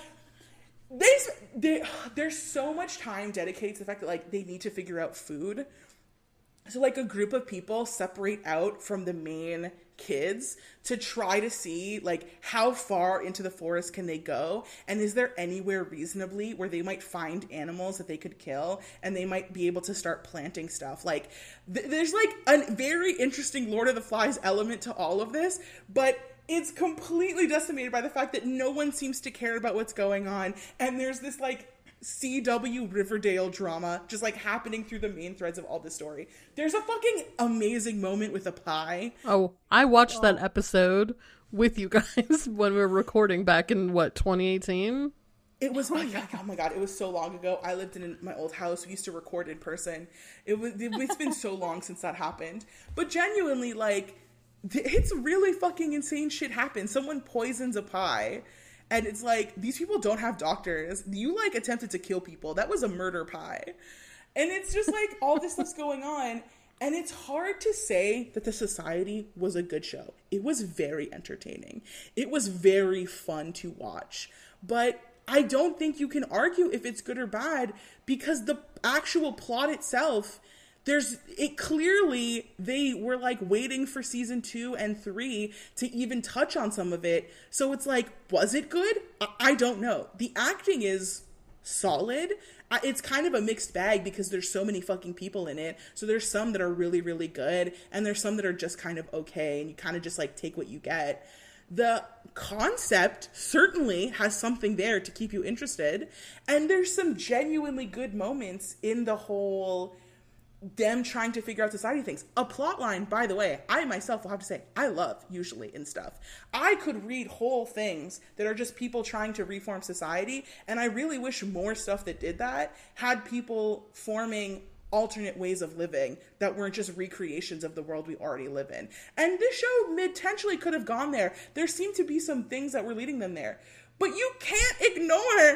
they, they, there's so much time dedicated to the fact that like they need to figure out food. So like a group of people separate out from the main kids to try to see like how far into the forest can they go, and is there anywhere reasonably where they might find animals that they could kill and they might be able to start planting stuff. Like th- there's like a very interesting Lord of the Flies element to all of this, but it's completely decimated by the fact that no one seems to care about what's going on, and there's this like C W Riverdale drama just like happening through the main threads of all this story. There's a fucking amazing moment with a pie. Oh, I watched oh. that episode with you guys when we were recording back in what, twenty eighteen? It was, oh my god, oh my god, it was so long ago. I lived in my old house. We used to record in person. It was, it's been so long since that happened. But genuinely, like, it's really fucking insane shit happens. Someone poisons a pie. And it's like, these people don't have doctors. You, like, attempted to kill people. That was a murder pie. And it's just, like, all this stuff's going on. And it's hard to say that The Society was a good show. It was very entertaining. It was very fun to watch. But I don't think you can argue if it's good or bad, because the actual plot itself, there's it clearly they were like waiting for season two and three to even touch on some of it. So it's like, was it good? I, I don't know. The acting is solid. I, it's kind of a mixed bag because there's so many fucking people in it. So there's some that are really, really good, and there's some that are just kind of okay, and you kind of just like take what you get. The concept certainly has something there to keep you interested, and there's some genuinely good moments in the whole them trying to figure out society things. A plot line, by the way, I myself will have to say, I love usually in stuff. I could read whole things that are just people trying to reform society, and I really wish more stuff that did that had people forming alternate ways of living that weren't just recreations of the world we already live in. And this show potentially could have gone there. There seemed to be some things that were leading them there. But you can't ignore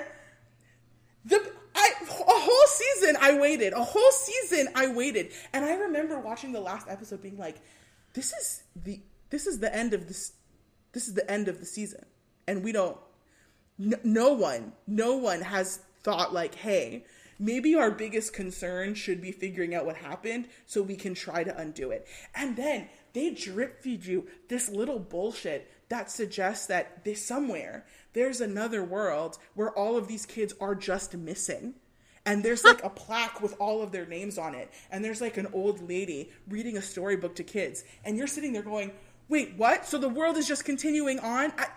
the... I, a whole season I waited. A whole season I waited. And I remember watching the last episode being like, this is the this is the end of this this is the end of the season. And we don't no, no one, no one has thought like, hey, maybe our biggest concern should be figuring out what happened so we can try to undo it. And then they drip feed you this little bullshit that suggests that there's somewhere there's another world where all of these kids are just missing. And there's like a plaque with all of their names on it. And there's like an old lady reading a storybook to kids. And you're sitting there going, wait, what? So the world is just continuing on? I...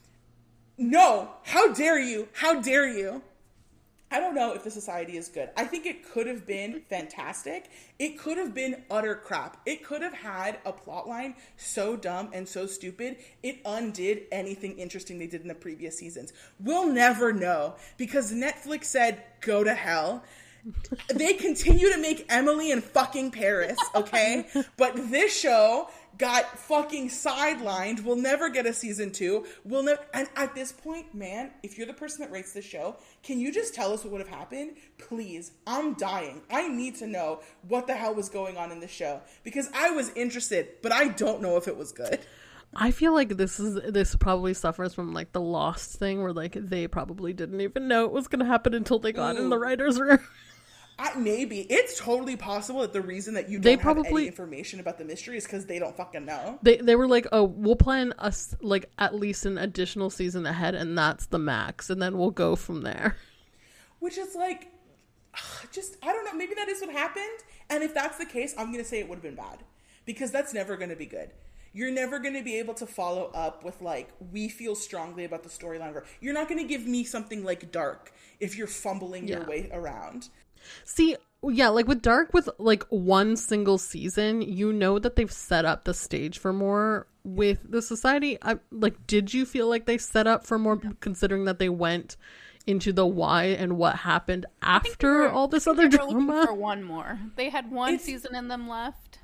No. How dare you? How dare you? I don't know if The Society is good. I think it could have been fantastic. It could have been utter crap. It could have had a plot line so dumb and so stupid, it undid anything interesting they did in the previous seasons. We'll never know, because Netflix said, go to hell. They continue to make Emily in fucking Paris, okay? But this show got fucking sidelined. We'll never get a season two. We'll never. And at this point, man, if you're the person that rates this show, can you just tell us what would have happened? Please. I'm dying. I need to know what the hell was going on in the show, because I was interested, but I don't know if it was good. I feel like this is this probably suffers from like the Lost thing, where like they probably didn't even know it was going to happen until they got Ooh. in the writer's room. I, maybe. It's totally possible that the reason that you don't they probably, have any information about the mystery is because they don't fucking know. They they were like, oh, we'll plan us like at least an additional season ahead, and that's the max, and then we'll go from there. Which is like, just, I don't know, maybe that is what happened. And if that's the case, I'm going to say it would have been bad. Because that's never going to be good. You're never going to be able to follow up with like, we feel strongly about the storyline. You're not going to give me something like Dark if you're fumbling yeah. your way around. See, yeah, like with Dark, with like one single season, you know that they've set up the stage for more. With The Society, I like, did you feel like they set up for more, considering that they went into the why and what happened I think they after were- all this I other think they were looking drama. for one more. They had one It's- season in them left.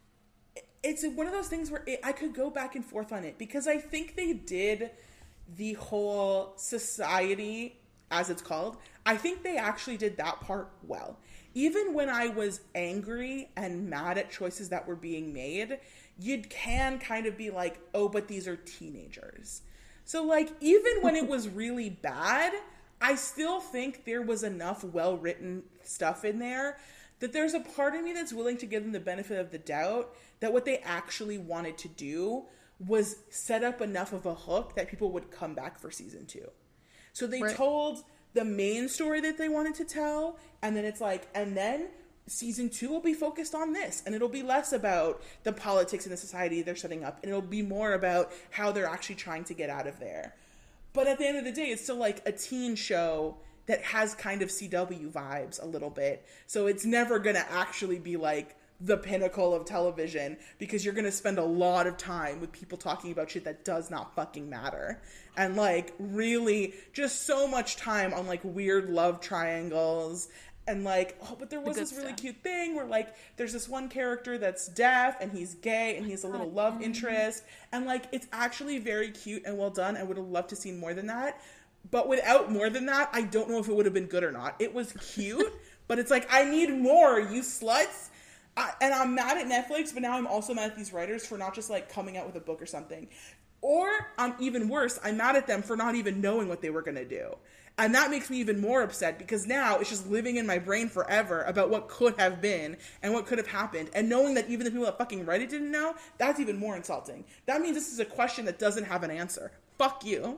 It's one of those things where it, I could go back and forth on it because I think they did the whole society, as it's called. I think they actually did that part well. Even when I was angry and mad at choices that were being made, you can kind of be like, oh, but these are teenagers. So, like, even when it was really bad, I still think there was enough well-written stuff in there that there's a part of me that's willing to give them the benefit of the doubt that what they actually wanted to do was set up enough of a hook that people would come back for season two. So they Right. told the main story that they wanted to tell, and then it's like, and then season two will be focused on this, and it'll be less about the politics in the society they're setting up, and it'll be more about how they're actually trying to get out of there. But at the end of the day, it's still like a teen show that has kind of C W vibes a little bit. So it's never going to actually be like the pinnacle of television because you're going to spend a lot of time with people talking about shit that does not fucking matter. And like really just so much time on like weird love triangles. And like, oh, but there was good this really stuff. cute thing where like there's this one character that's deaf and he's gay and he's a little love interest. And like it's actually very cute and well done. I would have loved to see more than that. But without more than that, I don't know if it would have been good or not. It was cute, but it's like, I need more, you sluts. I, and I'm mad at Netflix, but now I'm also mad at these writers for not just like coming out with a book or something. Or I'm even worse, I'm mad at them for not even knowing what they were going to do. And that makes me even more upset because now it's just living in my brain forever about what could have been and what could have happened. And knowing that even the people that fucking write it didn't know, that's even more insulting. That means this is a question that doesn't have an answer. Fuck you.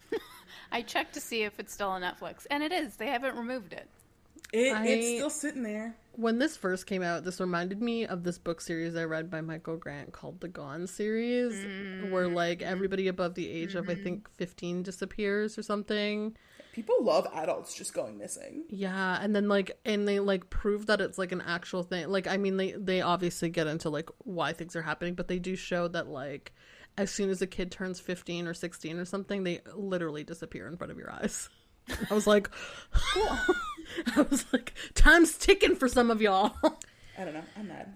I checked to see if it's still on Netflix, and it is. They haven't removed it. It, I- It's still sitting there. When this first came out, this reminded me of this book series I read by Michael Grant called the Gone series, where like everybody above the age of I think fifteen disappears or something. People love adults just going missing. Yeah, and then like and they like prove that it's like an actual thing. Like I mean they they obviously get into like why things are happening, but they do show that like as soon as a kid turns fifteen or sixteen or something, they literally disappear in front of your eyes. I was like, cool. I was like, time's ticking for some of y'all. I don't know. I'm mad.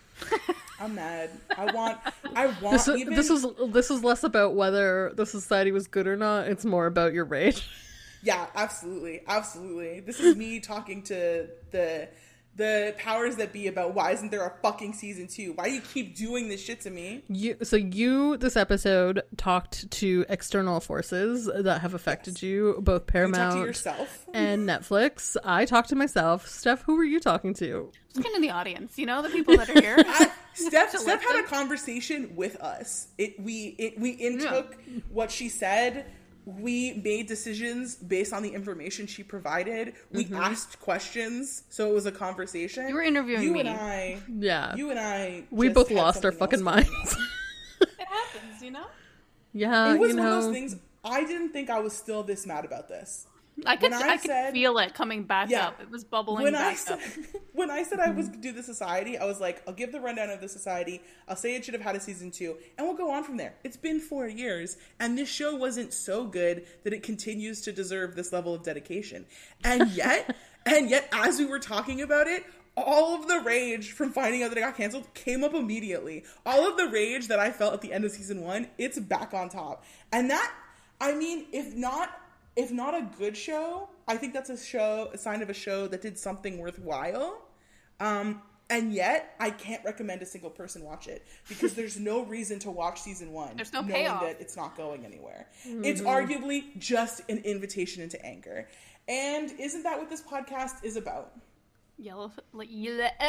I'm mad. I want. I want. This, even, this was this was less about whether the society was good or not. It's more about your rage. Yeah, absolutely, absolutely. This is me talking to the the powers that be about why isn't there a fucking season two? Why do you keep doing this shit to me? You so you this episode talked to external forces that have affected Yes. you, both You Paramount talk to yourself. and Netflix. I talked to myself. Steph, who were you talking to? Just kind of the audience, you know, the people that are here. I, Steph, To Steph had a listen. conversation with us. It we it we intook what she said. We made decisions based on the information she provided. We Mm-hmm. asked questions, so it was a conversation. You were interviewing you me. and I. Yeah, You and I. we just both had lost our something fucking else going minds. on. It happens, you know? Yeah, It was you one know. of those things. I didn't think I was still this mad about this. I could, When I, I could said- feel it coming back Yeah. up. It was bubbling When I back said up. when I said I was do the society, I was like, I'll give the rundown of the society. I'll say it should have had a season two, and we'll go on from there. It's been four years, and this show wasn't so good that it continues to deserve this level of dedication. And yet, and yet, as we were talking about it, all of the rage from finding out that it got canceled came up immediately. All of the rage that I felt at the end of season one, it's back on top. And that, I mean, if not, if not a good show, I think that's a show, a sign of a show that did something worthwhile. Um, and yet, I can't recommend a single person watch it because there's no reason to watch season one. There's no knowing payoff. that it's not going anywhere. It's arguably just an invitation into anger. And isn't that what this podcast is about? Yell, like, yell, eh,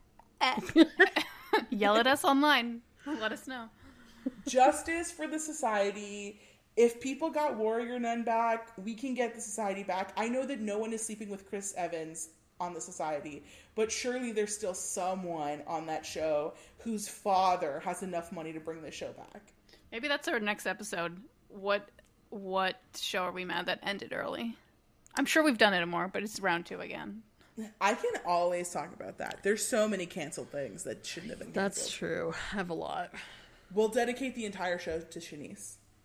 eh, eh. Yell at us online. Let us know. Justice for the society. If people got Warrior Nun back, we can get the society back. I know that no one is sleeping with Chris Evans on the society, but surely there's still someone on that show whose father has enough money to bring the show back. Maybe that's our next episode. What what show are we mad that ended early? I'm sure we've done it more, but it's round two again. I can always talk about that. There's so many canceled things that shouldn't have been canceled. That's true. I have a lot. We'll dedicate the entire show to Shanice.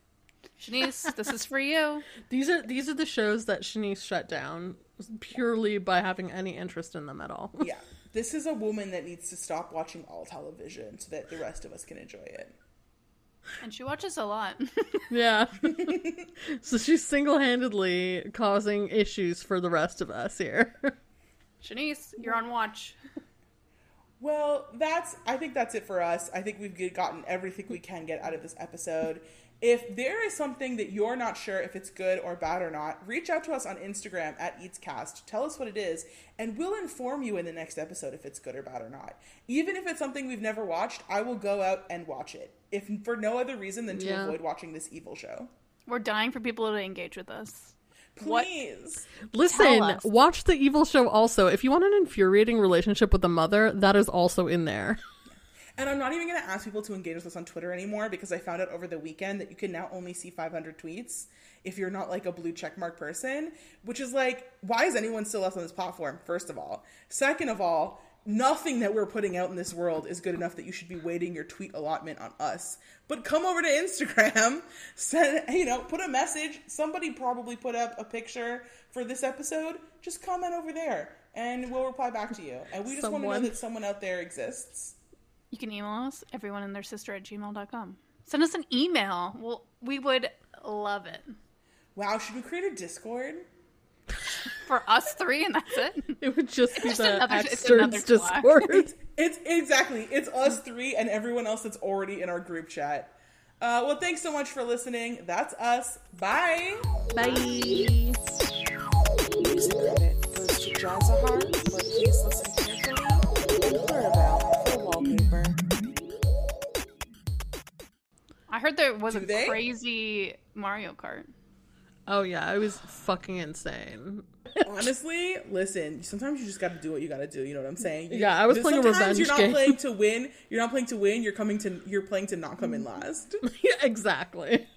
Shanice, this is for you. These are these are the shows that Shanice shut down purely by having any interest in them at all. Yeah. This is a woman that needs to stop watching all television so that the rest of us can enjoy it. And she watches a lot. Yeah. So she's single-handedly causing issues for the rest of us here. Shanice, you're on watch. Well, that's, I think that's it for us. I think we've gotten everything we can get out of this episode. If there is something that you're not sure if it's good or bad or not, reach out to us on Instagram at EatsCast. Tell us what it is, and we'll inform you in the next episode if it's good or bad or not. Even if it's something we've never watched, I will go out and watch it, if for no other reason than to Yeah. avoid watching this evil show. We're dying for people to engage with us. Please. Listen, Tell us. watch the evil show also. If you want an infuriating relationship with a mother, that is also in there. And I'm not even going to ask people to engage with us on Twitter anymore because I found out over the weekend that you can now only see five hundred tweets if you're not like a blue checkmark person, which is like, why is anyone still left on this platform, first of all? Second of all, nothing that we're putting out in this world is good enough that you should be waiting your tweet allotment on us. But come over to Instagram, send, you know, put a message. Somebody probably put up a picture for this episode. Just comment over there and we'll reply back to you. And we just want to Someone. know that someone out there exists. You can email us, everyone and their sister at gmail dot com. Send us an email. Well, we would love it. Wow, should we create a Discord? For us three, and that's it. It would just be just the another- it's another externs Slack. Discord. It's, it's exactly, it's us three and everyone else that's already in our group chat. Uh, well, thanks so much for listening. That's us. Bye. Bye. Music credit goes to Jazahar, but please listen carefully, and Clarabelle for wallpaper. I heard there was Do a they? crazy Mario Kart. Oh yeah, it was fucking insane. Honestly, listen, sometimes you just gotta do what you gotta do, you know what I'm saying? You- Yeah, I was playing a sometimes revenge you're not game. playing to win, you're not playing to win, you're coming to, you're playing to not come in last. Yeah, exactly.